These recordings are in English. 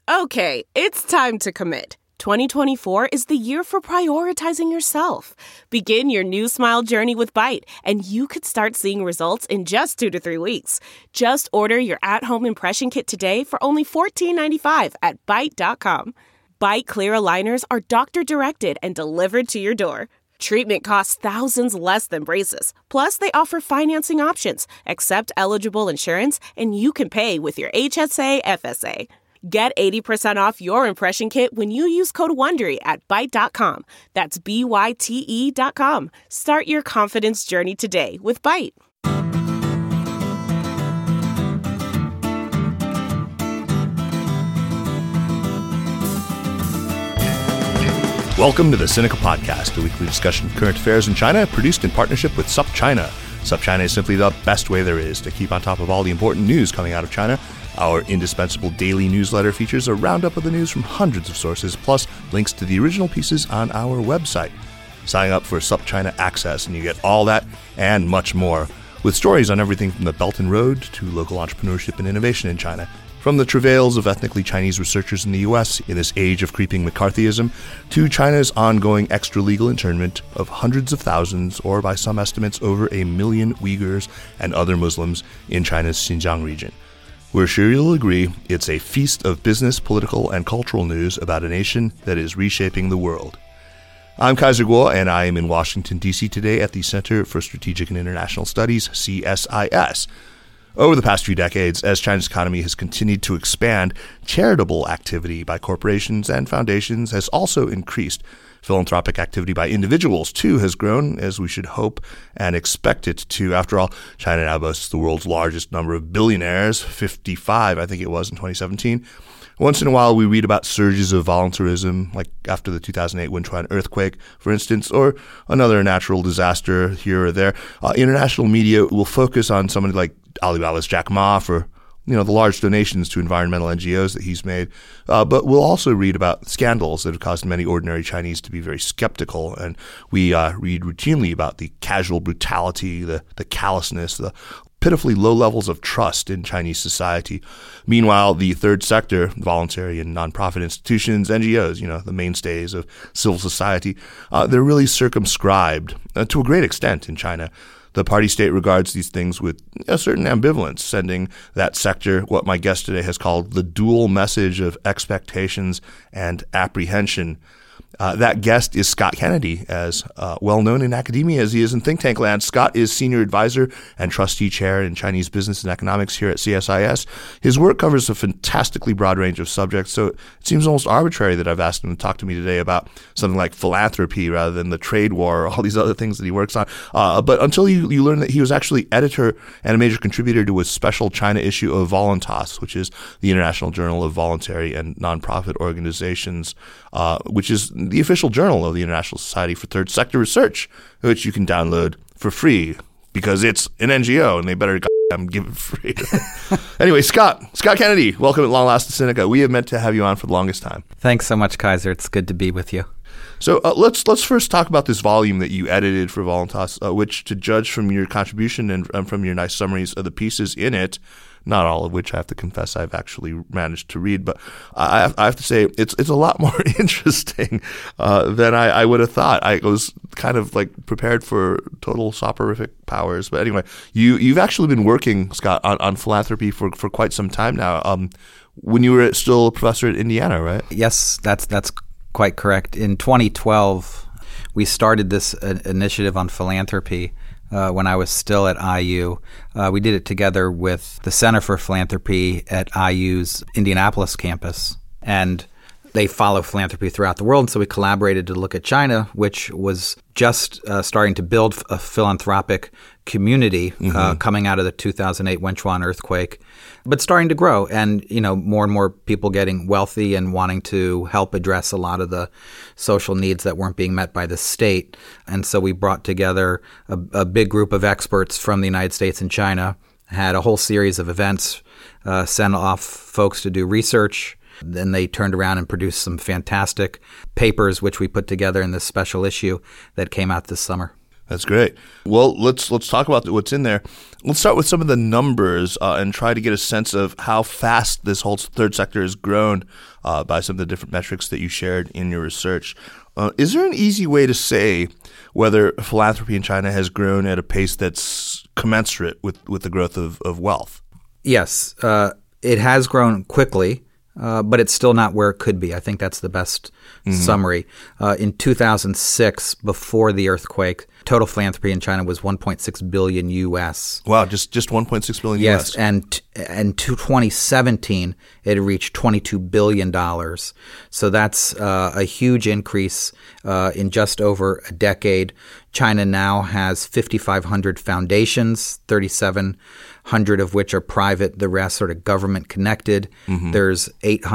Okay, it's time to commit. 2024 is the year for prioritizing yourself. Begin your new smile journey with Byte, and you could start seeing results in just 2 to 3 weeks. Just order your at-home impression kit today for only $14.95 at Byte.com. Byte Clear aligners are doctor-directed and delivered to your door. Treatment costs thousands less than braces. Plus, they offer financing options, accept eligible insurance, and you can pay with your HSA FSA. Get 80% off your impression kit when you use code WONDERY at Byte.com. That's BYTE.com. Start your confidence journey today with Byte. Welcome to the Sinica Podcast, a weekly discussion of current affairs in China, produced in partnership with SupChina. SupChina is simply the best way there is to keep on top of all the important news coming out of China. Our indispensable daily newsletter features a roundup of the news from hundreds of sources, plus links to the original pieces on our website. Sign up for SupChina Access and you get all that and much more, with stories on everything from the Belt and Road to local entrepreneurship and innovation in China, from the travails of ethnically Chinese researchers in the U.S. in this age of creeping McCarthyism, to China's ongoing extra-legal internment of hundreds of thousands, or by some estimates over 1 million Uyghurs and other Muslims in China's Xinjiang region. We're sure you'll agree it's a feast of business, political, and cultural news about a nation that is reshaping the world. I'm Kaiser Kuo, and I am in Washington, D.C. today at the Center for Strategic and International Studies, CSIS. Over the past few decades, as China's economy has continued to expand, charitable activity by corporations and foundations has also increased. Philanthropic activity by individuals, too, has grown, as we should hope and expect it to. After all, China now boasts the world's largest number of billionaires, 55, I think it was, in 2017. Once in a while, we read about surges of voluntarism, like after the 2008 Wenchuan earthquake, for instance, or another natural disaster here or there. International media will focus on somebody like Alibaba's Jack Ma for the large donations to environmental NGOs that he's made. But we'll also read about scandals that have caused many ordinary Chinese to be very skeptical. And we read routinely about the casual brutality, the callousness, the pitifully low levels of trust in Chinese society. Meanwhile, the third sector, voluntary and nonprofit institutions, NGOs, the mainstays of civil society, they're really circumscribed to a great extent in China. The party state regards these things with a certain ambivalence, sending that sector what my guest today has called the dual message of expectations and apprehension. That guest is Scott Kennedy, as well known in academia as he is in think tank land. Scott is senior advisor and trustee chair in Chinese business and economics here at CSIS. His work covers a fantastically broad range of subjects, so it seems almost arbitrary that I've asked him to talk to me today about something like philanthropy rather than the trade war or all these other things that he works on. But until you learn that he was actually editor and a major contributor to a special China issue of Voluntas, which is the International Journal of Voluntary and Nonprofit Organizations, which is the official journal of the International Society for Third Sector Research, which you can download for free because it's an NGO and they better give it free. Anyway, Scott Kennedy, welcome at long last to Sinica. We have meant to have you on for the longest time. Thanks so much, Kaiser. It's good to be with you. So let's first talk about this volume that you edited for Voluntas, which, to judge from your contribution and from your nice summaries of the pieces in it, not all of which I have to confess I've actually managed to read, but I have to say it's a lot more interesting than I would have thought. I was kind of like prepared for total soporific powers, but anyway, you've actually been working, Scott, on philanthropy for quite some time now. When you were still a professor at Indiana, right? Yes, that's quite correct. In 2012, we started this initiative on philanthropy. When I was still at IU. We did it together with the Center for Philanthropy at IU's Indianapolis campus. And they follow philanthropy throughout the world. And so we collaborated to look at China, which was just starting to build a philanthropic community coming out of the 2008 Wenchuan earthquake, but starting to grow, and more and more people getting wealthy and wanting to help address a lot of the social needs that weren't being met by the state. And so we brought together a big group of experts from the United States and China, had a whole series of events, sent off folks to do research. Then they turned around and produced some fantastic papers, which we put together in this special issue that came out this summer. That's great. Well, let's talk about what's in there. Let's start with some of the numbers and try to get a sense of how fast this whole third sector has grown by some of the different metrics that you shared in your research. Is there an easy way to say whether philanthropy in China has grown at a pace that's commensurate with the growth of wealth? Yes, it has grown quickly, but it's still not where it could be. I think that's the best summary. In 2006, before the earthquake, total philanthropy in China was $1.6 billion U.S. Wow, just $1.6 billion yes, U.S. and to 2017, it reached $22 billion. So that's a huge increase in just over a decade. China now has 5,500 foundations, 3,700 of which are private, the rest sort of government connected. There's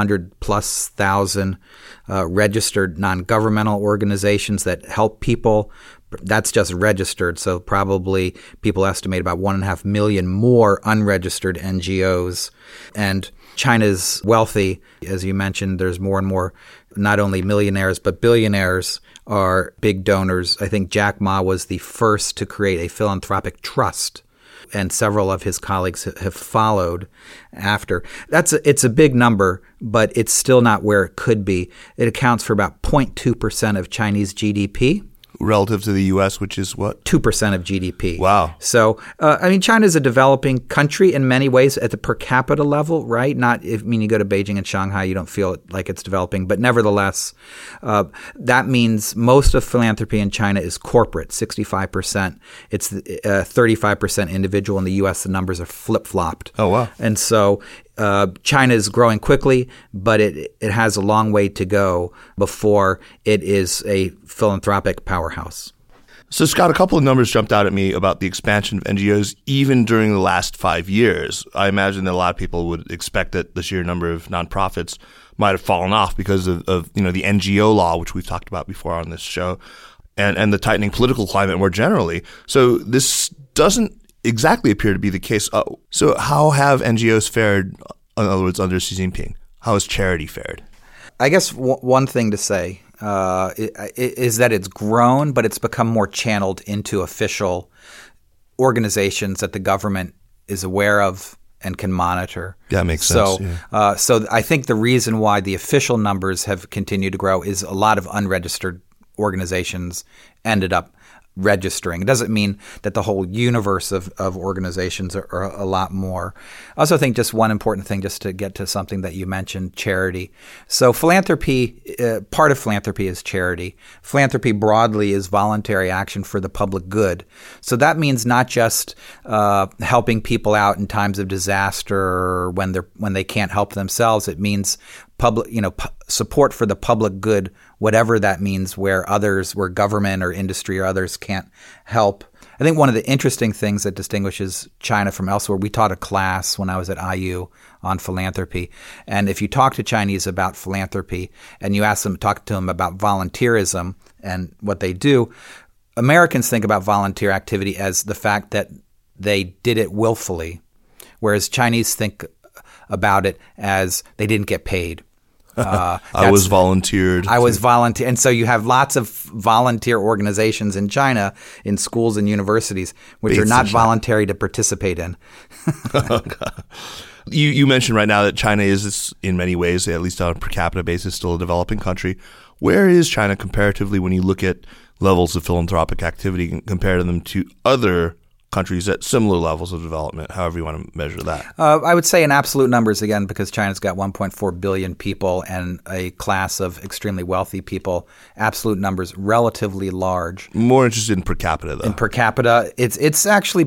800,000+ registered non-governmental organizations that help people. That's just registered, so probably people estimate about 1.5 million more unregistered NGOs. And China's wealthy, as you mentioned. There's more and more not only millionaires but billionaires are big donors. I think Jack Ma was the first to create a philanthropic trust, and several of his colleagues have followed after. It's a big number, but it's still not where it could be. It accounts for about 0.2% of Chinese GDP. Relative to the U.S., which is what? 2% of GDP. Wow. So, China is a developing country in many ways at the per capita level, right? You go to Beijing and Shanghai, you don't feel like it's developing. But nevertheless, that means most of philanthropy in China is corporate, 65%. It's 35% individual. In the U.S., the numbers are flip-flopped. Oh, wow. And so China is growing quickly, but it has a long way to go before it is a philanthropic powerhouse. So, Scott, a couple of numbers jumped out at me about the expansion of NGOs even during the last 5 years. I imagine that a lot of people would expect that the sheer number of nonprofits might have fallen off because of the NGO law, which we've talked about before on this show, and the tightening political climate more generally. So this doesn't exactly appear to be the case. So how have NGOs fared, in other words, under Xi Jinping? How has charity fared? I guess one thing to say is that it's grown, but it's become more channeled into official organizations that the government is aware of and can monitor. That makes sense. So I think the reason why the official numbers have continued to grow is a lot of unregistered organizations ended up registering. It doesn't mean that the whole universe of organizations are a lot more. I also think just one important thing, just to get to something that you mentioned, charity. So philanthropy, part of philanthropy is charity. Philanthropy broadly is voluntary action for the public good. So that means not just helping people out in times of disaster or when they can't help themselves. It means support for the public good, whatever that means, where government or industry or others can't help. I think one of the interesting things that distinguishes China from elsewhere, we taught a class when I was at IU on philanthropy. And if you talk to Chinese about philanthropy and you talk to them about volunteerism and what they do, Americans think about volunteer activity as the fact that they did it willfully, whereas Chinese think about it as they didn't get paid. I was volunteered. And so you have lots of volunteer organizations in China, in schools and universities, which are not voluntary to participate in. You mentioned right now that China is, in many ways, at least on a per capita basis, still a developing country. Where is China comparatively when you look at levels of philanthropic activity and compare them to other countries at similar levels of development, however you want to measure that? I would say in absolute numbers, again, because China's got 1.4 billion people and a class of extremely wealthy people, absolute numbers relatively large. More interested in per capita, though. In per capita, it's actually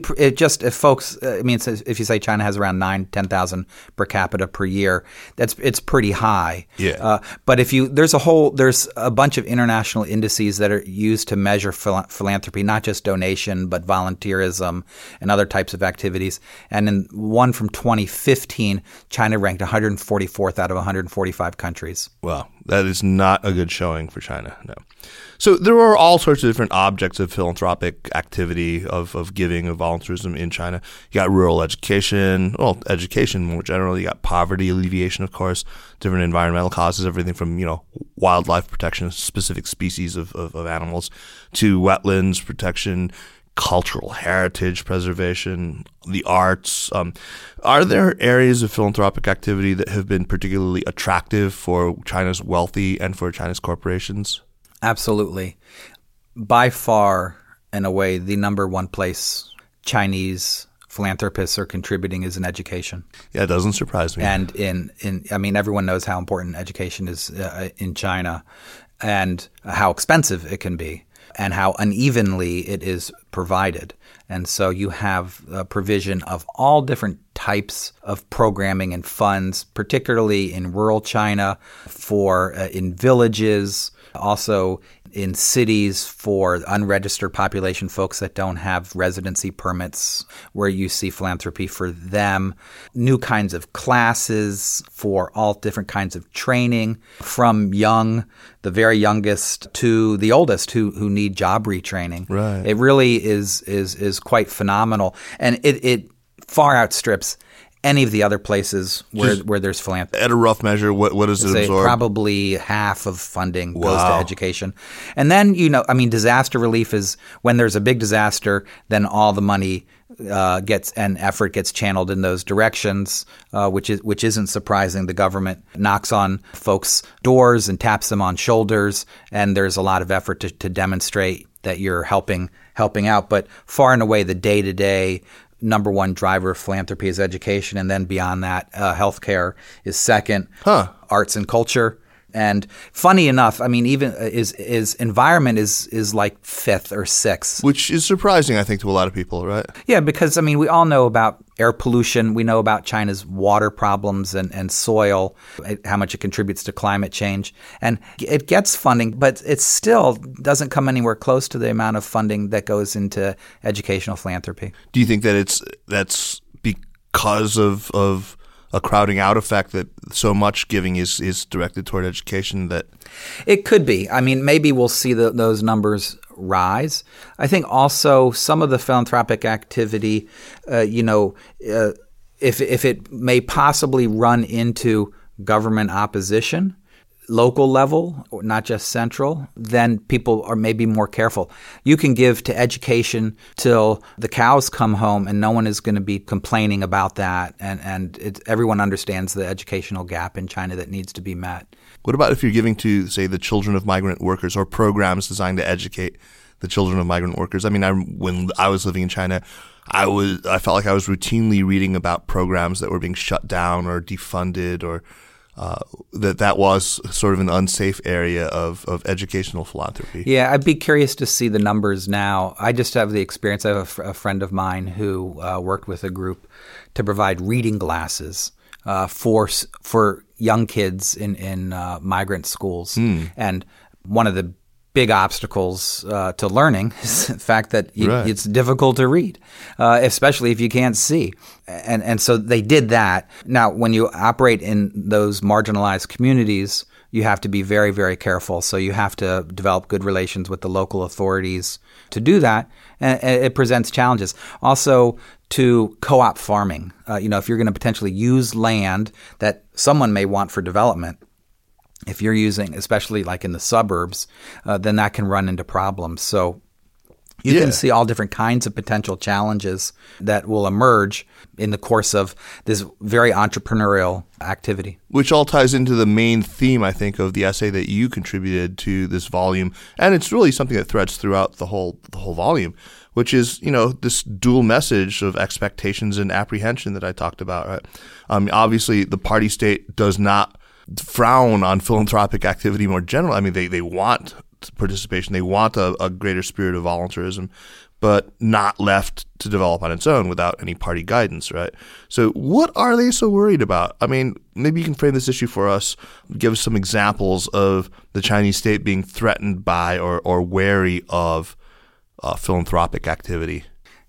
if you say China has around 10,000 per capita per year, it's pretty high. Yeah. But there's a bunch of international indices that are used to measure philanthropy, not just donation, but volunteerism, tourism and other types of activities. And in one from 2015, China ranked 144th out of 145 countries. Wow, that is not a good showing for China, no. So there are all sorts of different objects of philanthropic activity, of giving, of volunteerism in China. You got rural education, education more generally. You got poverty alleviation, of course, different environmental causes, everything from, wildlife protection, specific species of animals, to wetlands protection, cultural heritage preservation, the arts. Are there areas of philanthropic activity that have been particularly attractive for China's wealthy and for China's corporations? Absolutely. By far, in a way, the number one place Chinese philanthropists are contributing is in education. Yeah, it doesn't surprise me. And everyone knows how important education is in China and how expensive it can be and how unevenly it is provided. And so you have a provision of all different types of programming and funds, particularly in rural China, in villages, also in cities for unregistered population, folks that don't have residency permits, where you see philanthropy for them. New kinds of classes for all different kinds of training, from the very youngest to the oldest who need job retraining. Right. It really is quite phenomenal. And it far outstrips any of the other places where there's philanthropy. At a rough measure, what does it absorb? Probably half of funding goes to education. And then, disaster relief is when there's a big disaster, then all the money effort gets channeled in those directions, which isn't surprising. The government knocks on folks' doors and taps them on shoulders, and there's a lot of effort to demonstrate that you're helping out. But far and away, the day-to-day number one driver of philanthropy is education, and then beyond that, healthcare is second. Arts and culture. And funny enough, even is environment is like fifth or sixth. Which is surprising, I think, to a lot of people, right? Yeah, because, we all know about air pollution. We know about China's water problems and soil, how much it contributes to climate change. And it gets funding, but it still doesn't come anywhere close to the amount of funding that goes into educational philanthropy. Do you think that that's because of a crowding out effect, that so much giving is directed toward education? That it could be. Maybe we'll see those numbers rise. I think also some of the philanthropic activity, if it may possibly run into government opposition, local level, not just central, then people are maybe more careful. You can give to education till the cows come home, and no one is going to be complaining about that. And everyone understands the educational gap in China that needs to be met. What about if you're giving to, say, the children of migrant workers, or programs designed to educate the children of migrant workers? When I was living in China, I felt like I was routinely reading about programs that were being shut down or defunded, or that was sort of an unsafe area of educational philanthropy. Yeah, I'd be curious to see the numbers now. I just have the experience. I have a friend of mine who worked with a group to provide reading glasses for young kids in migrant schools. And one of the big obstacles to learning is the fact that it's difficult to read, especially if you can't see. And so they did that. Now, when you operate in those marginalized communities, you have to be very, very careful. So you have to develop good relations with the local authorities to do that. And it presents challenges. Also, to co-op farming. If you're going to potentially use land that someone may want for development, if you're using, especially like in the suburbs, then that can run into problems. So you can see all different kinds of potential challenges that will emerge in the course of this very entrepreneurial activity. Which all ties into the main theme, I think, of the essay that you contributed to this volume. And it's really something that threads throughout the whole volume, which is, this dual message of expectations and apprehension that I talked about. Right? Obviously, the party state does not frown on philanthropic activity more generally. They want participation. They want a greater spirit of volunteerism, but not left to develop on its own without any party guidance, right? So what are they so worried about? Maybe you can frame this issue for us, give us some examples of the Chinese state being threatened by or wary of philanthropic activity.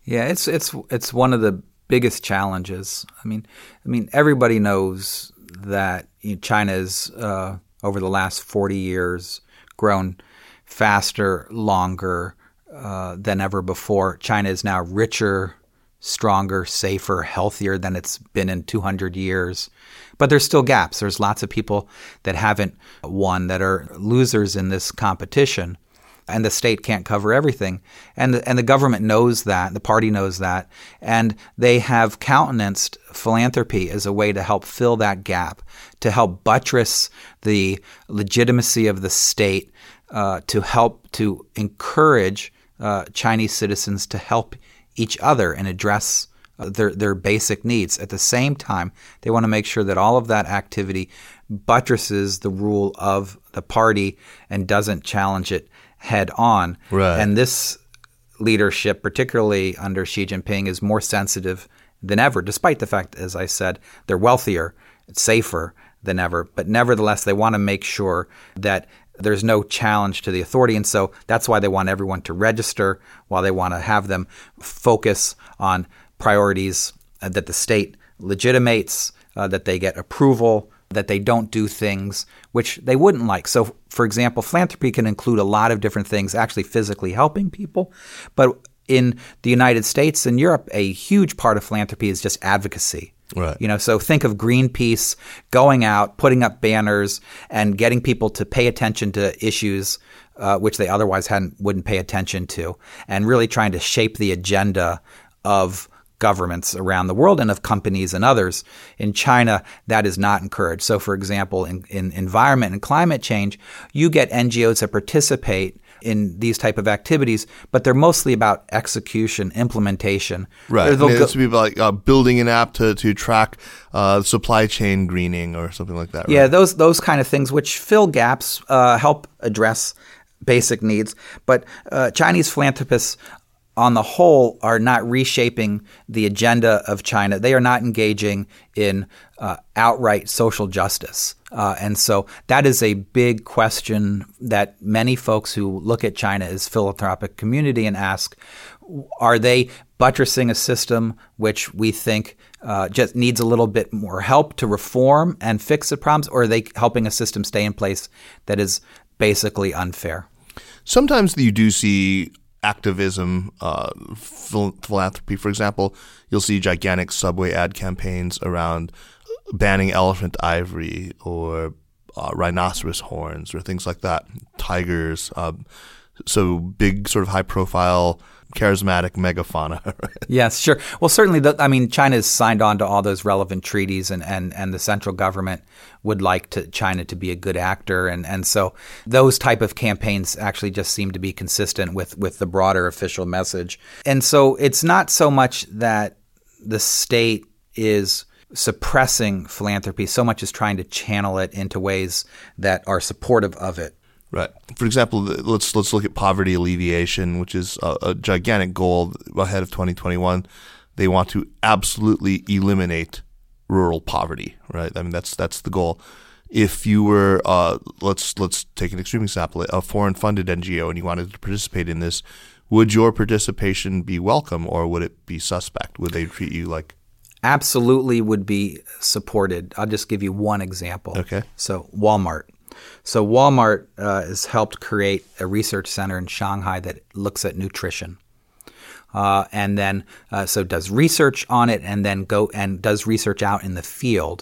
Yeah, it's one of the biggest challenges. I mean, everybody knows that China is over the last 40 years grown faster, longer than ever before. China is now richer, stronger, safer, healthier than it's been in 200 years. But there's still gaps. There's lots of people that haven't won, that are losers in this competition. And the state can't cover everything. And the government knows that, the party knows that, and they have countenanced philanthropy as a way to help fill that gap, to help buttress the legitimacy of the state, to help to encourage Chinese citizens to help each other and address their basic needs. At the same time, they want to make sure that all of that activity buttresses the rule of the party and doesn't challenge it head on. Right. And this leadership, particularly under Xi Jinping, is more sensitive than ever, despite the fact, as I said, they're wealthier, safer than ever. But nevertheless, they want to make sure that there's no challenge to the authority. And so that's why they want everyone to register, while they want to have them focus on priorities that the state legitimates, that they get approval, that they don't do things which they wouldn't like. So, for example, philanthropy can include a lot of different things, actually physically helping people. But in the United States and Europe, a huge part of philanthropy is just advocacy. Right. So think of Greenpeace going out, putting up banners, and getting people to pay attention to issues which they otherwise wouldn't pay attention to, and really trying to shape the agenda of governments around the world and of companies and others. In China, that is not encouraged. So, for example, in environment and climate change, you get NGOs that participate in these type of activities, but they're mostly about execution, implementation. Right. This would be like building an app to track supply chain greening or something like that. Right? Yeah, those kind of things which fill gaps, help address basic needs. But Chinese philanthropists on the whole are not reshaping the agenda of China. They are not engaging in outright social justice. And so that is a big question that many folks who look at China as philanthropic community and ask, are they buttressing a system which we think just needs a little bit more help to reform and fix the problems, or are they helping a system stay in place that is basically unfair? Sometimes you do see activism, philanthropy. For example, you'll see gigantic subway ad campaigns around banning elephant ivory or rhinoceros horns or things like that, tigers. So big sort of high-profile, charismatic megafauna. Right? Yes, sure. Well, certainly, China has signed on to all those relevant treaties, and the central government would like China to be a good actor. And so those type of campaigns actually just seem to be consistent with the broader official message. And so it's not so much that the state is suppressing philanthropy so much as trying to channel it into ways that are supportive of it. Right. For example, let's look at poverty alleviation, which is a gigantic goal ahead of 2021. They want to absolutely eliminate rural poverty, right? I mean, that's the goal. If you were, let's take an extreme example, a foreign-funded NGO, and you wanted to participate in this, would your participation be welcome, or would it be suspect? Would they treat you like? Absolutely would be supported. I'll just give you one example. Okay. So Walmart. So Walmart has helped create a research center in Shanghai that looks at nutrition, and then so does research on it, and then does research out in the field,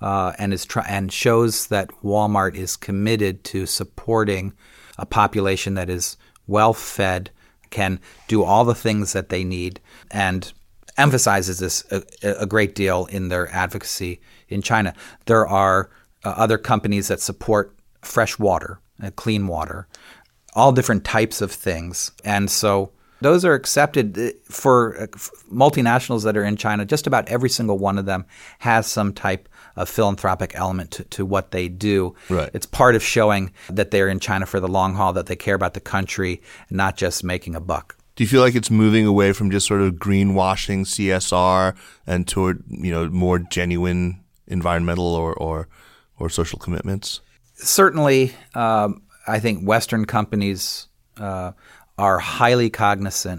and shows that Walmart is committed to supporting a population that is well fed, can do all the things that they need, and emphasizes this a great deal in their advocacy in China. There are other companies that support fresh water, clean water, all different types of things. And so those are accepted for multinationals that are in China. Just about every single one of them has some type of philanthropic element to what they do. Right. It's part of showing that they're in China for the long haul, that they care about the country, not just making a buck. Do you feel like it's moving away from just sort of greenwashing CSR and toward, more genuine environmental or social commitments? Certainly, I think Western companies are highly cognizant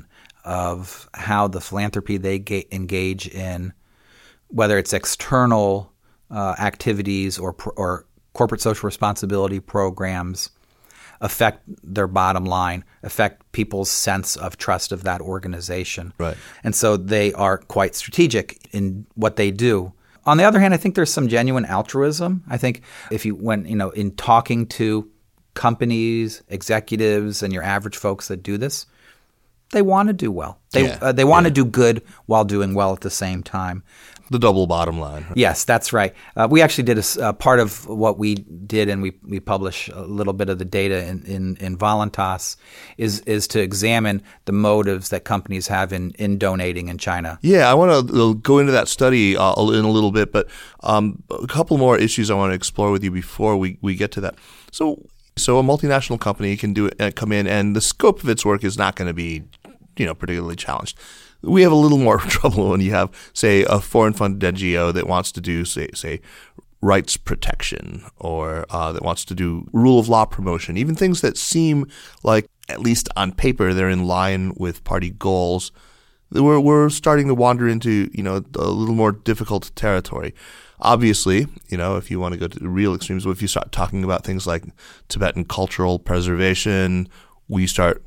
of how the philanthropy they engage in, whether it's external activities or corporate social responsibility programs, affect their bottom line, affect people's sense of trust of that organization. Right. And so they are quite strategic in what they do. On the other hand, I think there's some genuine altruism. I think if you went, in talking to companies, executives, and your average folks that do this, they want to do well. They want to do good while doing well at the same time. The double bottom line. Right? Yes, that's right. We actually did a part of what we did, and we publish a little bit of the data in Voluntas, is to examine the motives that companies have in donating in China. Yeah, I want to go into that study in a little bit, but a couple more issues I want to explore with you before we get to that. So a multinational company can come in, and the scope of its work is not going to be, particularly challenged. We have a little more trouble when you have, say, a foreign-funded NGO that wants to do, say, rights protection, or that wants to do rule of law promotion, even things that seem like, at least on paper, they're in line with party goals. We're starting to wander into, a little more difficult territory. Obviously, if you want to go to the real extremes, if you start talking about things like Tibetan cultural preservation, we start,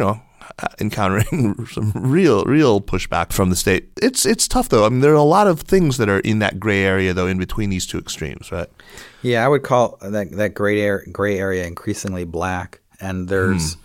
encountering some real pushback from the state. It's tough, though. I mean, there are a lot of things that are in that gray area, though, in between these two extremes, right? Yeah, I would call that gray area increasingly black, and there's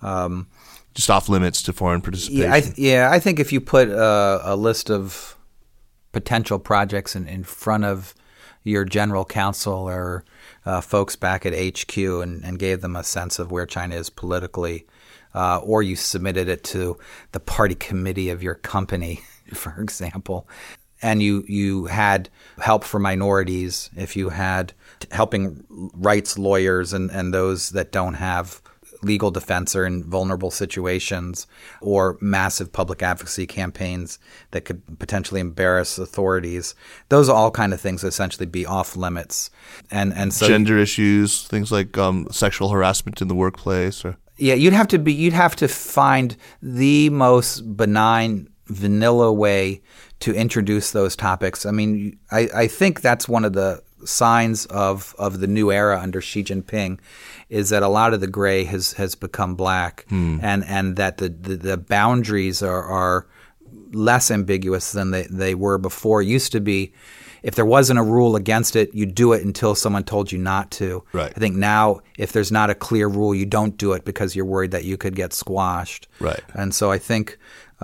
just off limits to foreign participation. I think if you put a list of potential projects in front of your general counsel or folks back at HQ and gave them a sense of where China is politically, or you submitted it to the party committee of your company, for example, and you had help for minorities, if you had helping rights lawyers and those that don't have legal defense or in vulnerable situations, or massive public advocacy campaigns that could potentially embarrass authorities. Those are all kind of things that essentially be off limits. And so gender issues, things like sexual harassment in the workplace, or you'd have to find the most benign, vanilla way to introduce those topics. I mean, I think that's one of the signs of the new era under Xi Jinping, is that a lot of the gray has become black, and that the boundaries are less ambiguous than they were before. It used to be, if there wasn't a rule against it, you do it until someone told you not to. Right. I think now, if there's not a clear rule, you don't do it because you're worried that you could get squashed. Right. And so I think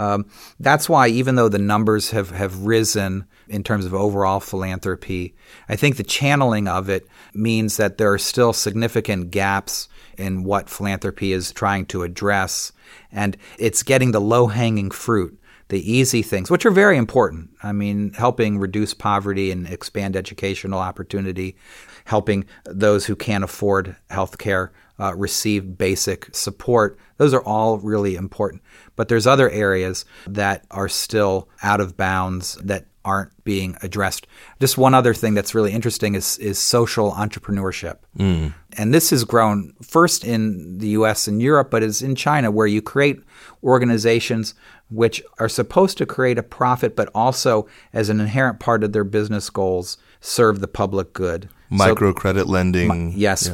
that's why, even though the numbers have risen in terms of overall philanthropy, I think the channeling of it means that there are still significant gaps in what philanthropy is trying to address. And it's getting the low-hanging fruit, the easy things, which are very important. I mean, helping reduce poverty and expand educational opportunity, helping those who can't afford health care receive basic support. Those are all really important. But there's other areas that are still out of bounds that aren't being addressed. Just one other thing that's really interesting is social entrepreneurship. And this has grown first in the U.S. and Europe, but is in China, where you create organizations which are supposed to create a profit, but also, as an inherent part of their business goals, serve the public good. Microcredit lending. Yes.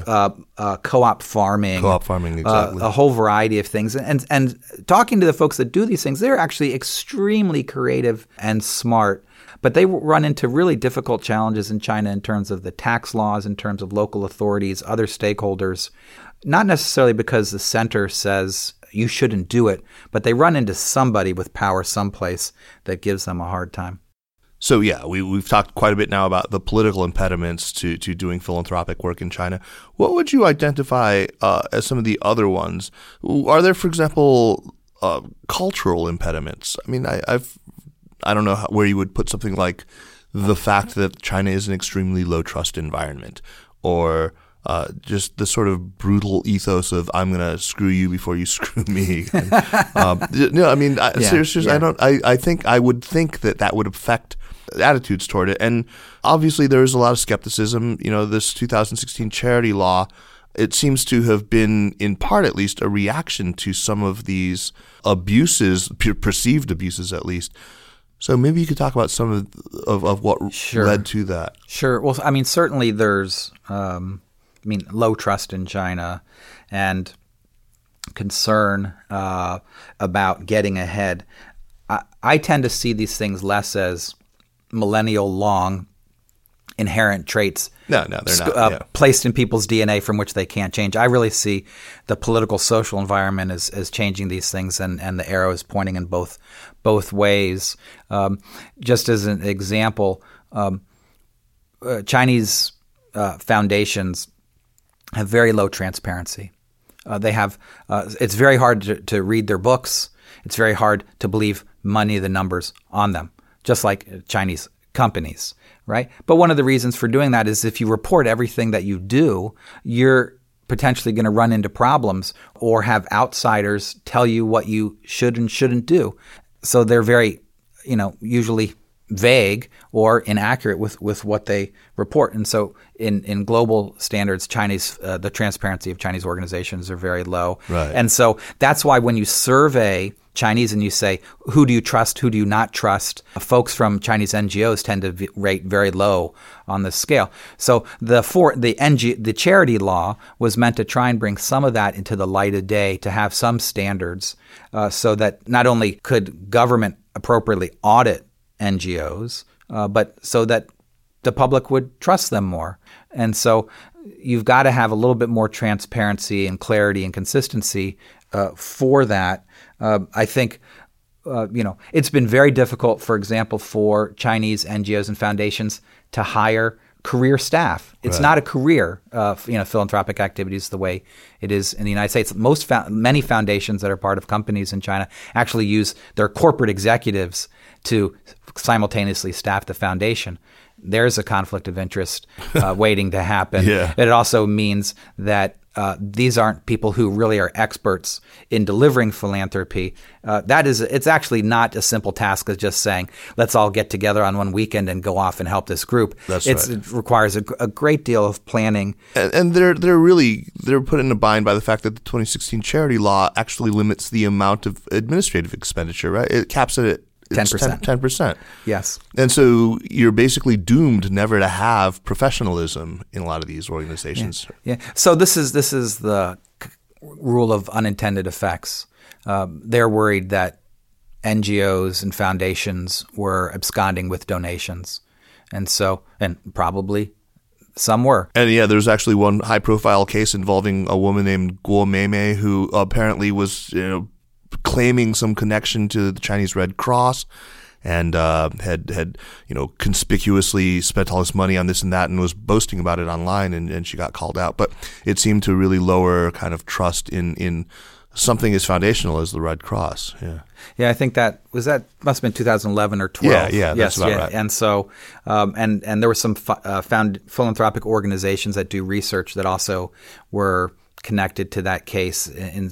Co-op farming. Co-op farming, exactly. A whole variety of things. And talking to the folks that do these things, they're actually extremely creative and smart. But they run into really difficult challenges in China in terms of the tax laws, in terms of local authorities, other stakeholders. Not necessarily because the center says you shouldn't do it, but they run into somebody with power someplace that gives them a hard time. So we've talked quite a bit now about the political impediments to doing philanthropic work in China. What would you identify as some of the other ones? Are there, for example, cultural impediments? I mean, I don't know where you would put something like the fact that China is an extremely low trust environment, or just the sort of brutal ethos of I'm going to screw you before you screw me. Seriously, I would think that would affect attitudes toward it. And obviously there is a lot of skepticism. This 2016 charity law it seems to have been, in part at least, a reaction to some of these abuses, perceived abuses at least. So maybe you could talk about some of what led to that. Sure. Well, I mean, certainly there's low trust in China and concern about getting ahead. I tend to see these things less as millennial-long inherent traits No, they're not. Placed in people's DNA from which they can't change. I really see the political, social environment as changing these things, and the arrow is pointing in both ways. Just as an example, Chinese foundations have very low transparency. They have it's very hard to read their books. It's very hard to believe money, the numbers on them, just like Chinese companies, right? But one of the reasons for doing that is if you report everything that you do, you're potentially going to run into problems or have outsiders tell you what you should and shouldn't do. So they're very, usually vague or inaccurate with what they report. And so in global standards, the transparency of Chinese organizations are very low. Right. And so that's why when you survey Chinese and you say, who do you trust, who do you not trust, folks from Chinese NGOs tend to rate very low on this scale. So the charity law was meant to try and bring some of that into the light of day, to have some standards so that not only could government appropriately audit NGOs, but so that the public would trust them more. And so you've got to have a little bit more transparency and clarity and consistency for that. I think, it's been very difficult, for example, for Chinese NGOs and foundations to hire career staff. It's not a career, philanthropic activities the way it is in the United States. Many foundations that are part of companies in China actually use their corporate executives to simultaneously staff the foundation. There's a conflict of interest waiting to happen. Yeah. It also means that these aren't people who really are experts in delivering philanthropy. It's actually not a simple task of just saying, let's all get together on one weekend and go off and help this group. It requires a great deal of planning. And they're put in a bind by the fact that the 2016 charity law actually limits the amount of administrative expenditure, right? It caps it at 10%. 10%. Yes. And so you're basically doomed never to have professionalism in a lot of these organizations. Yeah. So this is the rule of unintended effects. They're worried that NGOs and foundations were absconding with donations. And probably some were. And there's actually one high-profile case involving a woman named Guo Meimei who apparently was, claiming some connection to the Chinese Red Cross, and had conspicuously spent all this money on this and that, and was boasting about it online, and she got called out. But it seemed to really lower kind of trust in something as foundational as the Red Cross. Yeah, I think that must have been 2011 or 12. Yeah, that's about right. And so, and there were some philanthropic organizations that do research that also were connected to that case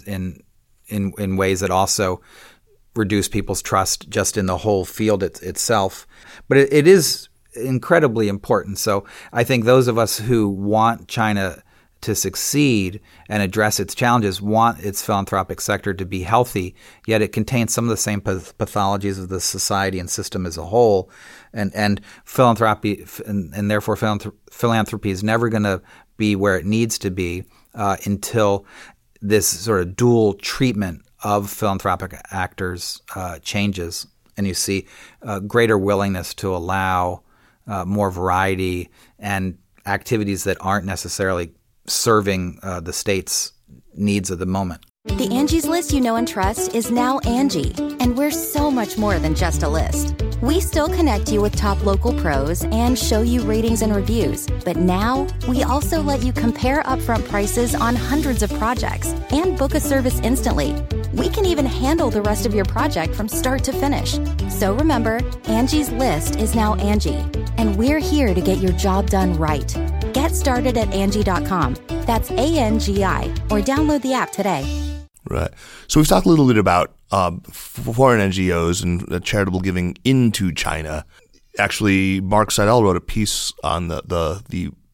in ways that also reduce people's trust just in the whole field itself. But it is incredibly important. So I think those of us who want China to succeed and address its challenges want its philanthropic sector to be healthy, yet it contains some of the same pathologies of the society and system as a whole. And philanthropy, and therefore philanthropy is never going to be where it needs to be until this sort of dual treatment of philanthropic actors changes, and you see greater willingness to allow more variety and activities that aren't necessarily serving the state's needs of the moment. The Angie's List you know and trust is now Angie, and we're so much more than just a list. We still connect you with top local pros and show you ratings and reviews, but now we also let you compare upfront prices on hundreds of projects and book a service instantly. We can even handle the rest of your project from start to finish. So remember, Angie's List is now Angie, and we're here to get your job done right. Get started at Angie.com. That's ANGI, or download the app today. Right. So we've talked a little bit about foreign NGOs and charitable giving into China. Actually, Mark Seidel wrote a piece on the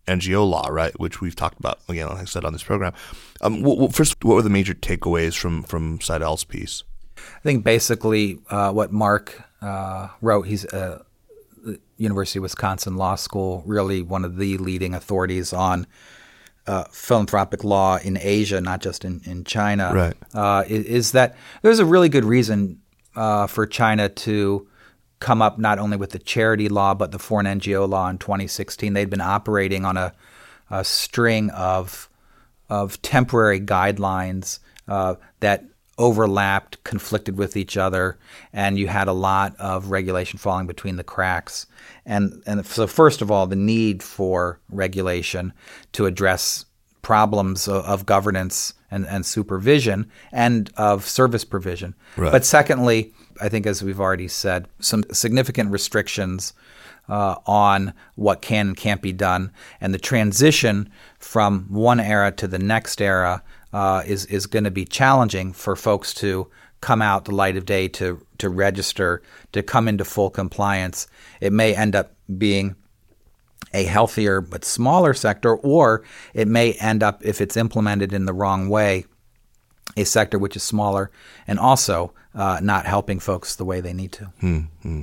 NGO law, right, which we've talked about, again, like I said, on this program. First, what were the major takeaways from Seidel's piece? I think basically what Mark wrote, he's the University of Wisconsin Law School, really one of the leading authorities on philanthropic law in Asia, not just in China, right. Is that there's a really good reason for China to come up not only with the charity law but the foreign NGO law in 2016. They'd been operating on a string of temporary guidelines that overlapped, conflicted with each other, and you had a lot of regulation falling between the cracks. And so first of all, the need for regulation to address problems of governance and supervision and of service provision. Right. But secondly, I think, as we've already said, some significant restrictions on what can and can't be done. And the transition from one era to the next era is going to be challenging for folks to come out the light of day, to register, to come into full compliance. It may end up being a healthier but smaller sector, or it may end up, if it's implemented in the wrong way, a sector which is smaller and also not helping folks the way they need to. Mm-hmm.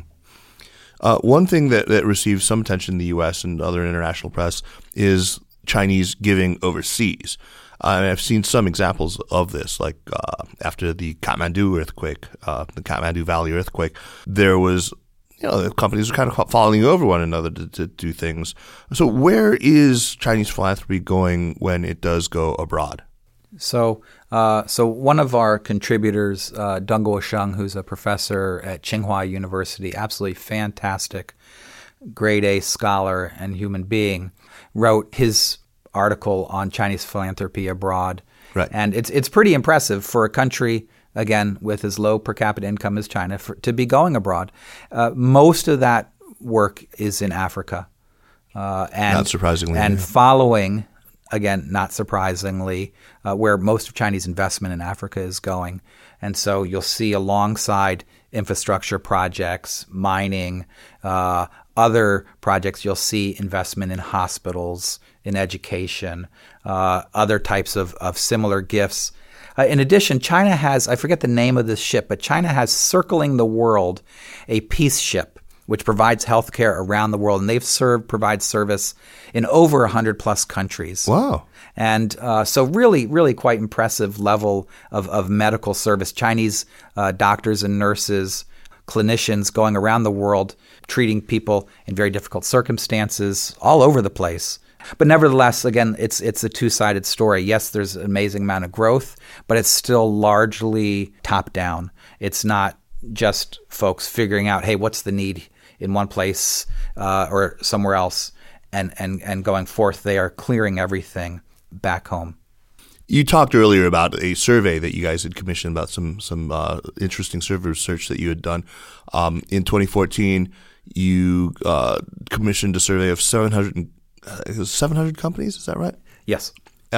One thing that receives some attention in the U.S. and other international press is Chinese giving overseas. I've seen some examples of this, like after the Kathmandu earthquake, the Kathmandu Valley earthquake, there was, the companies were kind of falling over one another to do things. So where is Chinese philanthropy going when it does go abroad? So one of our contributors, Dengguo Sheng, who's a professor at Tsinghua University, absolutely fantastic, grade A scholar and human being, wrote his article on Chinese philanthropy abroad. Right. And it's pretty impressive for a country, again, with as low per capita income as China, to be going abroad. Most of that work is in Africa. And not surprisingly. And following, again, not surprisingly, where most of Chinese investment in Africa is going. And so you'll see alongside infrastructure projects, mining, other projects, you'll see investment in hospitals, in education, other types of similar gifts. In addition, China has, I forget the name of this ship, but China has circling the world a peace ship which provides healthcare around the world, and they've provided service in over 100 plus countries. Wow. And so really, really quite impressive level of medical service. Chinese doctors and nurses, clinicians going around the world, treating people in very difficult circumstances all over the place. But nevertheless, again, it's a two-sided story. Yes, there's an amazing amount of growth, but it's still largely top-down. It's not just folks figuring out, hey, what's the need in one place or somewhere else, and going forth. They are clearing everything back home. You talked earlier about a survey that you guys had commissioned about some interesting survey research that you had done. In 2014, you commissioned a survey of 700 companies. Is that right? Yes.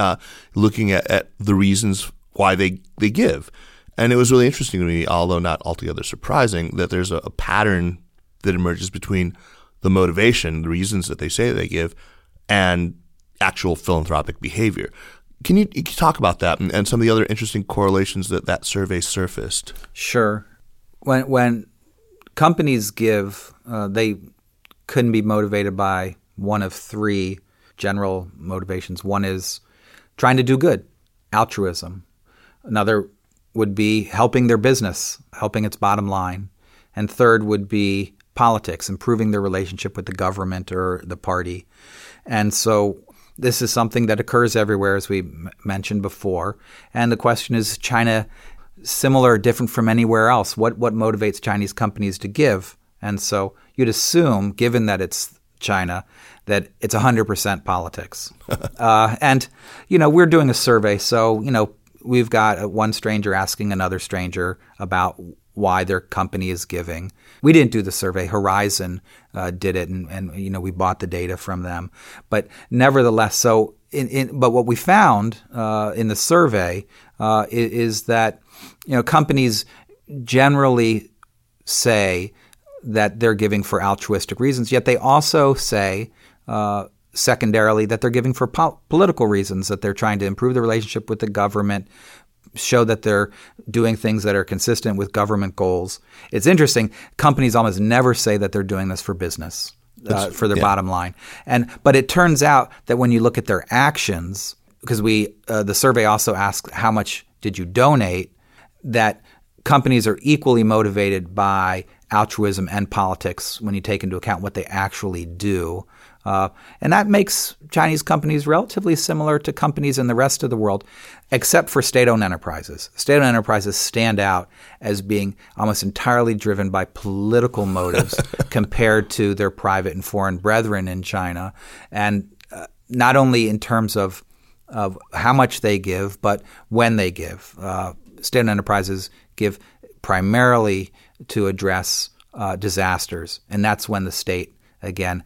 Looking at the reasons why they give. And it was really interesting to me, although not altogether surprising, that there's a pattern that emerges between the motivation, the reasons that they say they give, and actual philanthropic behavior. Can you talk about that and some of the other interesting correlations that survey surfaced? Sure. When companies give, they couldn't be motivated by one of three general motivations. One is trying to do good, altruism. Another would be helping their business, helping its bottom line. And third would be politics, improving their relationship with the government or the party. And so this is something that occurs everywhere, as we mentioned before. And the question is, China similar or different from anywhere else? What motivates Chinese companies to give? And so you'd assume, given that it's China, that it's 100% politics. And, we're doing a survey. So, we've got one stranger asking another stranger about why their company is giving. We didn't do the survey. Horizon did it, and we bought the data from them. But nevertheless, but what we found in the survey is that companies generally say that they're giving for altruistic reasons, yet they also say secondarily, that they're giving for political reasons, that they're trying to improve the relationship with the government, show that they're doing things that are consistent with government goals. It's interesting. Companies almost never say that they're doing this for business, for their bottom line. But it turns out that when you look at their actions, because the survey also asks how much did you donate, that companies are equally motivated by altruism and politics when you take into account what they actually do. And that makes Chinese companies relatively similar to companies in the rest of the world, except for state-owned enterprises. State-owned enterprises stand out as being almost entirely driven by political motives compared to their private and foreign brethren in China. And not only in terms of how much they give, but when they give. State-owned enterprises give primarily to address disasters, and that's when the state, again,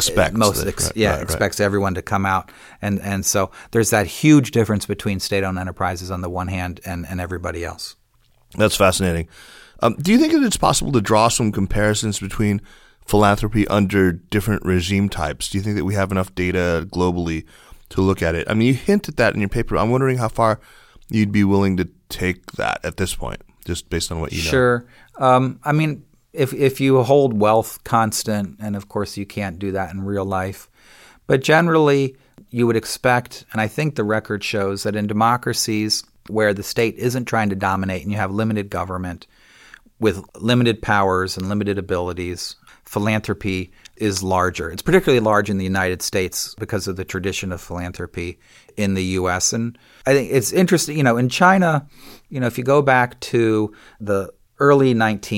expects everyone to come out. And so there's that huge difference between state-owned enterprises on the one hand and everybody else. That's fascinating. Do you think that it's possible to draw some comparisons between philanthropy under different regime types? Do you think that we have enough data globally to look at it? I mean, you hint at that in your paper. I'm wondering how far you'd be willing to take that at this point, just based on what you know. Sure. I mean, if you hold wealth constant, and of course you can't do that in real life, but generally you would expect, and I think the record shows that in democracies where the state isn't trying to dominate and you have limited government with limited powers and limited abilities, philanthropy is larger. It's particularly large in the United States because of the tradition of philanthropy in the U.S. And I think it's interesting, in China, if you go back to the early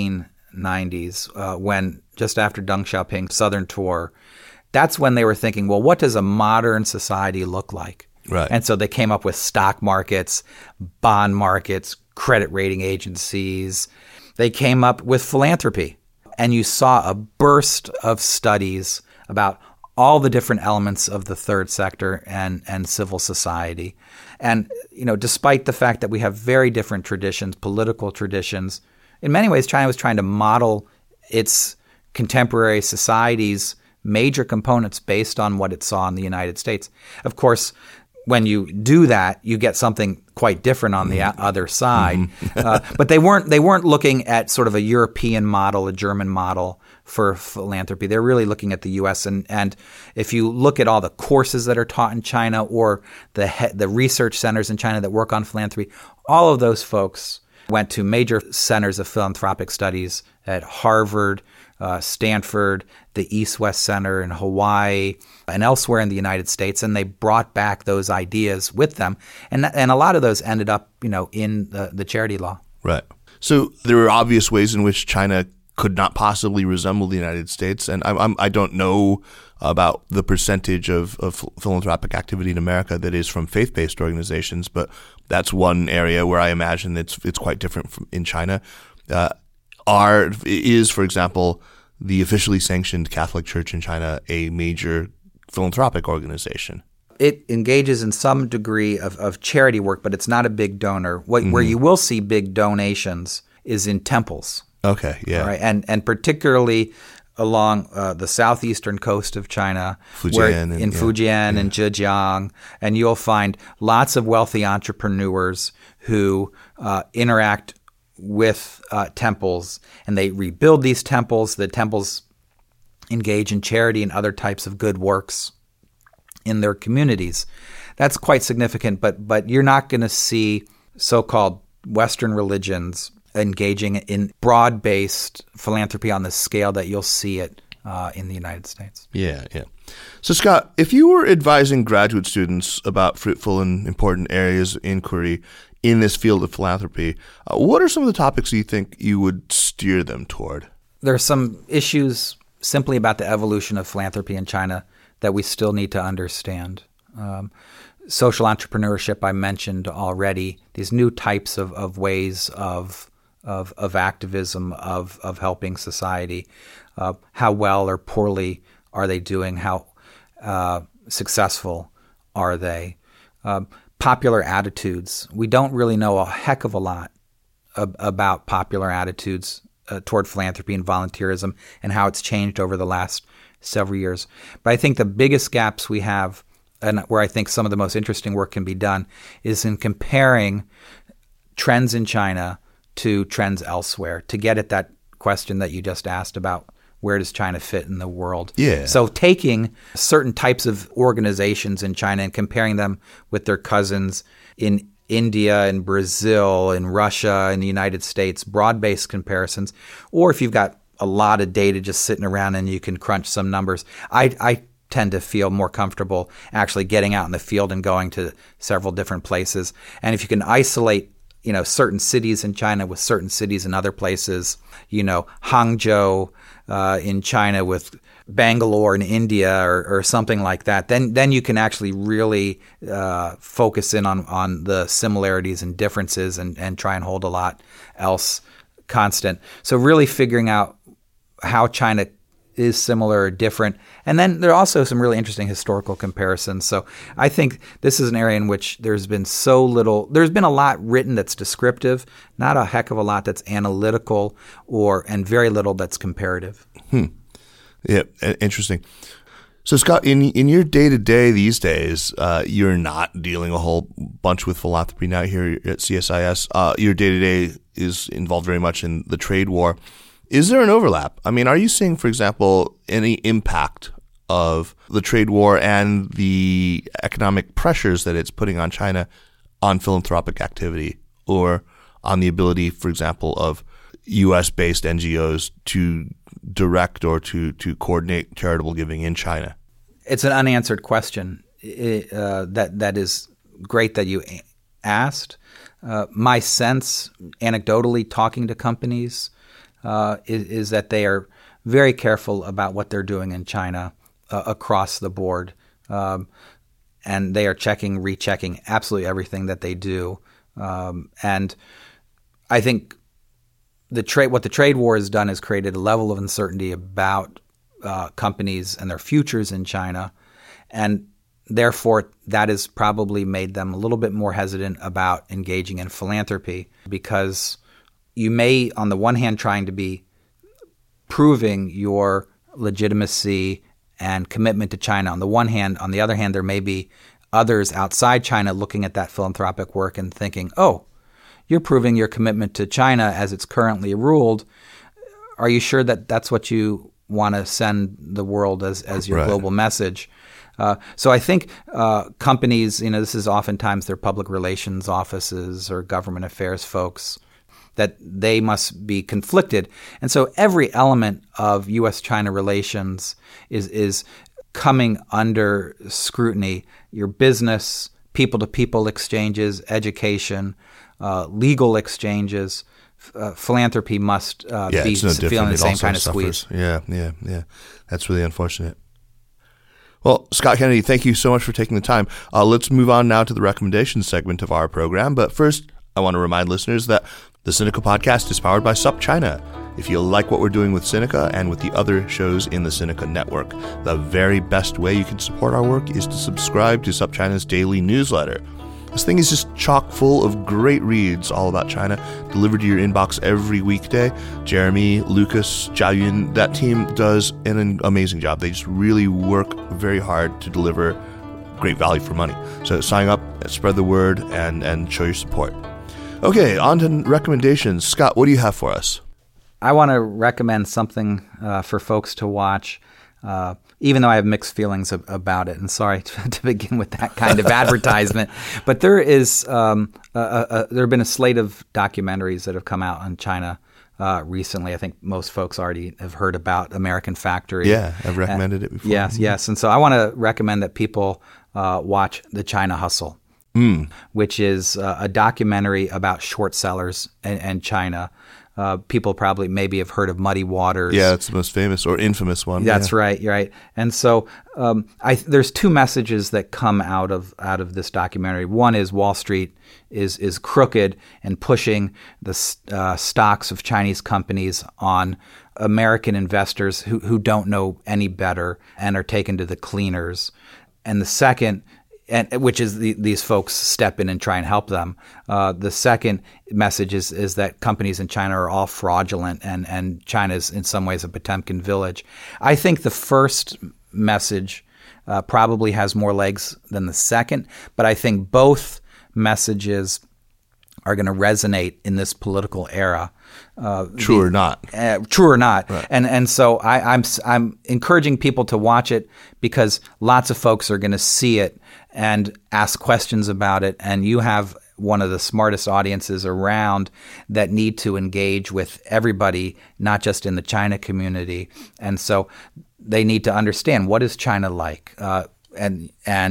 1990s, when just after Deng Xiaoping's Southern tour, that's when they were thinking, well, what does a modern society look like? Right. And so they came up with stock markets, bond markets, credit rating agencies. They came up with philanthropy. And you saw a burst of studies about all the different elements of the third sector and civil society. And, despite the fact that we have very different traditions, political traditions, in many ways, China was trying to model its contemporary society's major components based on what it saw in the United States. Of course, when you do that, you get something quite different on the other side. But they weren't looking at sort of a European model, a German model for philanthropy. They're really looking at the U.S. And if you look at all the courses that are taught in China or the research centers in China that work on philanthropy, all of those folks went to major centers of philanthropic studies at Harvard, Stanford, the East-West Center in Hawaii, and elsewhere in the United States, and they brought back those ideas with them. And a lot of those ended up, in the charity law. Right. So there are obvious ways in which China could not possibly resemble the United States, and I don't know about the percentage of philanthropic activity in America that is from faith-based organizations, but that's one area where I imagine it's quite different from in China. Is, for example, the officially sanctioned Catholic Church in China a major philanthropic organization? It engages in some degree of charity work, but it's not a big donor. Where you will see big donations is in temples. Okay, yeah. All right? And particularly along the southeastern coast of China, Fujian and Zhejiang, and you'll find lots of wealthy entrepreneurs who interact with temples, and they rebuild these temples. The temples engage in charity and other types of good works in their communities. That's quite significant, but you're not going to see so-called Western religions engaging in broad-based philanthropy on the scale that you'll see it in the United States. Yeah. So, Scott, if you were advising graduate students about fruitful and important areas of inquiry in this field of philanthropy, what are some of the topics you think you would steer them toward? There are some issues simply about the evolution of philanthropy in China that we still need to understand. Social entrepreneurship, I mentioned already, these new types of ways of activism, of helping society. How well or poorly are they doing? How successful are they? Popular attitudes. We don't really know a heck of a lot about popular attitudes toward philanthropy and volunteerism and how it's changed over the last several years. But I think the biggest gaps we have, and where I think some of the most interesting work can be done, is in comparing trends in China to trends elsewhere to get at that question that you just asked about where does China fit in the world. Yeah. So taking certain types of organizations in China and comparing them with their cousins in India and Brazil and Russia and the United States, broad-based comparisons, or if you've got a lot of data just sitting around and you can crunch some numbers, I tend to feel more comfortable actually getting out in the field and going to several different places. And if you can isolate, certain cities in China with certain cities in other places, Hangzhou in China with Bangalore in India or something like that, then you can actually really focus in on the similarities and differences and try and hold a lot else constant. So really figuring out how China is similar or different. And then there are also some really interesting historical comparisons. So I think this is an area in which there's been a lot written that's descriptive, not a heck of a lot that's analytical and very little that's comparative. Yeah, interesting. So Scott, in your day-to-day these days, you're not dealing a whole bunch with philanthropy now here at CSIS. Your day-to-day is involved very much in the trade war. Is there an overlap? I mean, are you seeing, for example, any impact of the trade war and the economic pressures that it's putting on China on philanthropic activity or on the ability, for example, of U.S.-based NGOs to direct or to coordinate charitable giving in China? It's an unanswered question. That is great that you asked. My sense, anecdotally, talking to companies, is that they are very careful about what they're doing in China across the board. And they are rechecking absolutely everything that they do. And I think what the trade war has done is created a level of uncertainty about companies and their futures in China. And therefore, that has probably made them a little bit more hesitant about engaging in philanthropy because you may, on the one hand, trying to be proving your legitimacy and commitment to China on the one hand. On the other hand, there may be others outside China looking at that philanthropic work and thinking, oh, you're proving your commitment to China as it's currently ruled. Are you sure that that's what you want to send the world as your global message? So I think companies, this is oftentimes their public relations offices or government affairs folks, that they must be conflicted. And so every element of U.S.-China relations is coming under scrutiny. Your business, people-to-people exchanges, education, legal exchanges, philanthropy must be feeling the same kind of squeeze. Yeah. That's really unfortunate. Well, Scott Kennedy, thank you so much for taking the time. Let's move on now to the recommendations segment of our program. But first, I want to remind listeners that the Sinica Podcast is powered by SupChina. If you like what we're doing with Sinica and with the other shows in the Sinica network, the very best way you can support our work is to subscribe to SupChina's daily newsletter. This thing is just chock full of great reads all about China, delivered to your inbox every weekday. Jeremy, Lucas, Jiayun, that team does an amazing job. They just really work very hard to deliver great value for money. So sign up, spread the word, and show your support. Okay, on to recommendations. Scott, what do you have for us? I want to recommend something for folks to watch, even though I have mixed feelings about it. And sorry to begin with that kind of advertisement. But there have been a slate of documentaries that have come out on China recently. I think most folks already have heard about American Factory. Yeah, I've recommended it before. Yes. And so I want to recommend that people watch The China Hustle. Which is a documentary about short sellers and China. People probably maybe have heard of Muddy Waters. Yeah, it's the most famous or infamous one. That's right. You're right. And so there's two messages that come out of this documentary. One is Wall Street is crooked and pushing the stocks of Chinese companies on American investors who don't know any better and are taken to the cleaners. And the second and which is these folks step in and try and help them. The second message is that companies in China are all fraudulent, and China is in some ways a Potemkin village. I think the first message probably has more legs than the second, but I think both messages are going to resonate in this political era. True or not. Right. And so I'm encouraging people to watch it because lots of folks are going to see it and ask questions about it. And you have one of the smartest audiences around that need to engage with everybody, not just in the China community. And so they need to understand, what is China like? And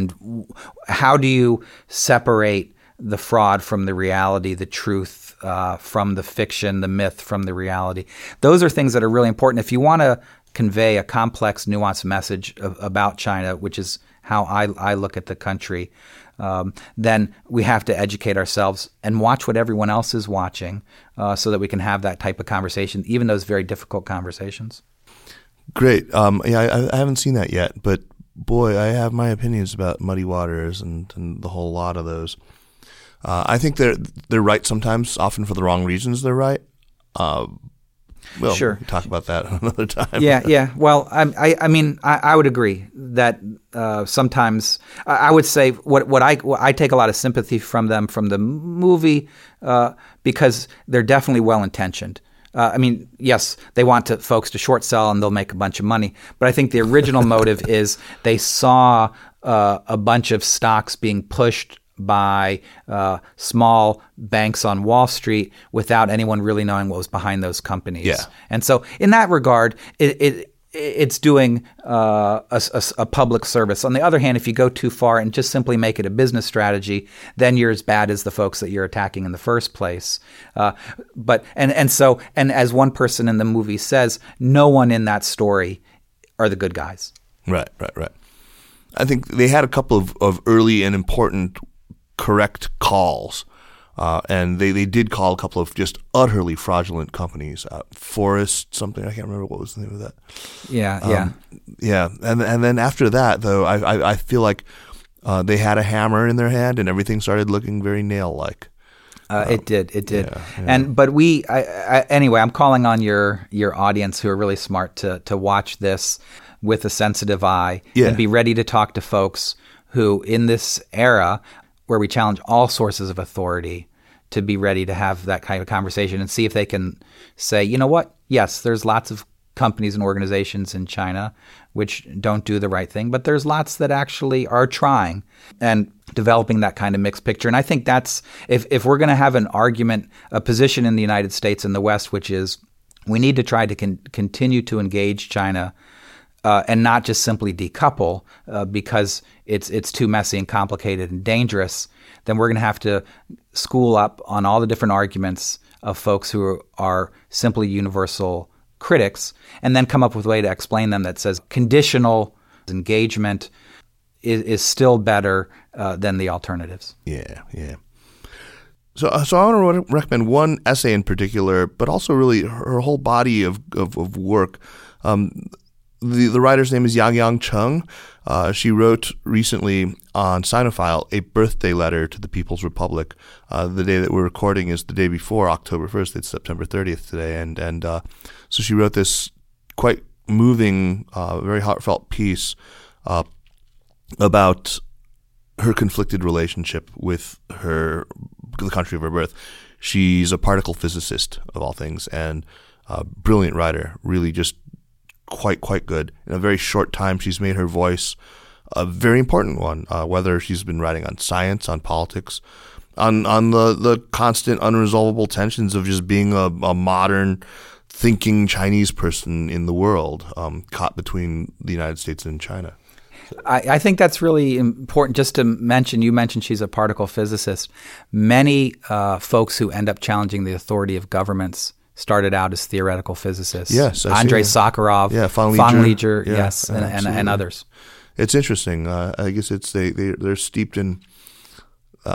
how do you separate the fraud from the reality, the truth from the fiction, the myth from the reality? Those are things that are really important. If you want to convey a complex, nuanced message about China, which is how I look at the country, then we have to educate ourselves and watch what everyone else is watching so that we can have that type of conversation, even those very difficult conversations. Great. I haven't seen that yet, but boy, I have my opinions about Muddy Waters and the whole lot of those. I think they're right sometimes, often for the wrong reasons they're right. Sure. We can talk about that another time. Yeah. Well, I mean, I would agree that sometimes I would say what I take a lot of sympathy from them from the movie because they're definitely well-intentioned. I mean, yes, they want folks to short sell and they'll make a bunch of money. But I think the original motive is they saw a bunch of stocks being pushed by small banks on Wall Street without anyone really knowing what was behind those companies. Yeah. And so in that regard, it's doing a public service. On the other hand, if you go too far and just simply make it a business strategy, then you're as bad as the folks that you're attacking in the first place. But as one person in the movie says, no one in that story are the good guys. Right. I think they had a couple of early and important correct calls. And they did call a couple of just utterly fraudulent companies. Forest something, I can't remember what was the name of that. Yeah. And then after that, though, I feel like they had a hammer in their hand and everything started looking very nail-like. It did. Yeah. But anyway, I'm calling on your audience who are really smart to watch this with a sensitive eye and be ready to talk to folks who, in this era where we challenge all sources of authority, to be ready to have that kind of conversation and see if they can say, you know what? Yes, there's lots of companies and organizations in China which don't do the right thing, but there's lots that actually are trying and developing that kind of mixed picture. And I think that's, if we're going to have an argument, a position in the United States and the West, which is we need to try to continue to engage China and not just simply decouple because it's too messy and complicated and dangerous, then we're going to have to school up on all the different arguments of folks who are simply universal critics and then come up with a way to explain them that says conditional engagement is still better than the alternatives. Yeah. So I want to recommend one essay in particular, but also really her whole body of work. The writer's name is Yang Cheng. She wrote recently on Sinophile a birthday letter to the People's Republic. The day that we're recording is the day before October 1st. It's September 30th today. And so she wrote this quite moving, very heartfelt piece about her conflicted relationship with the country of her birth. She's a particle physicist, of all things, and a brilliant writer, really just quite good. In a very short time, she's made her voice a very important one, whether she's been writing on science, on politics, on the constant unresolvable tensions of just being a modern thinking Chinese person in the world, caught between the United States and China. I think that's really important just to mention. You mentioned she's a particle physicist. Many folks who end up challenging the authority of governments started out as theoretical physicists. Yes, Andrei Sakharov, Fang Liezhi, yeah, yes, and others. It's interesting. I guess they're steeped in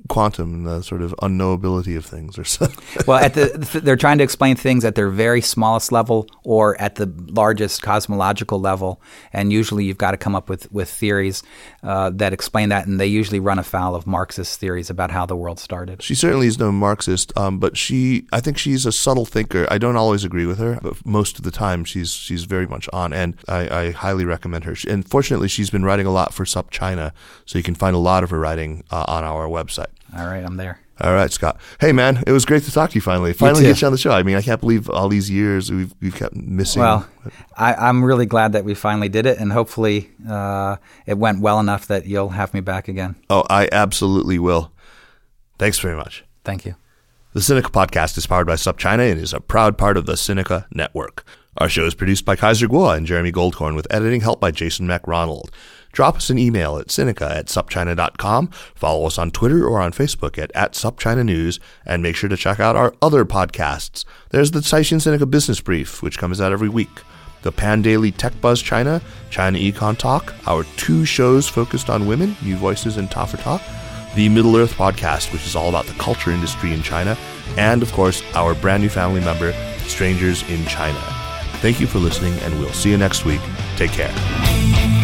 quantum and the sort of unknowability of things or something. Well, they're trying to explain things at their very smallest level or at the largest cosmological level, and usually you've got to come up with theories that explain that, and they usually run afoul of Marxist theories about how the world started. She certainly is no Marxist, but I think she's a subtle thinker. I don't always agree with her, but most of the time she's very much on, and I highly recommend her. And fortunately, she's been writing a lot for SupChina, so you can find a lot of her writing on our website. All right, I'm there. All right, Scott. Hey, man, it was great to talk to you finally. Finally get you on the show. I mean, I can't believe all these years we've kept missing. Well, I'm really glad that we finally did it, and hopefully it went well enough that you'll have me back again. Oh, I absolutely will. Thanks very much. Thank you. The Sinica Podcast is powered by SupChina and is a proud part of the Sinica Network. Our show is produced by Kaiser Guo and Jeremy Goldkorn with editing help by Jason McRonald. Drop us an email at sinica@supchina.com, follow us on Twitter or on Facebook at @SupChinaNews, and make sure to check out our other podcasts. There's the Caixin Sinica Business Brief, which comes out every week, the Pan Daily Tech Buzz China, China Econ Talk, our 2 shows focused on women, New Voices and Ta for Ta, the Middle Earth Podcast, which is all about the culture industry in China, and, of course, our brand new family member, Strangers in China. Thank you for listening, and we'll see you next week. Take care.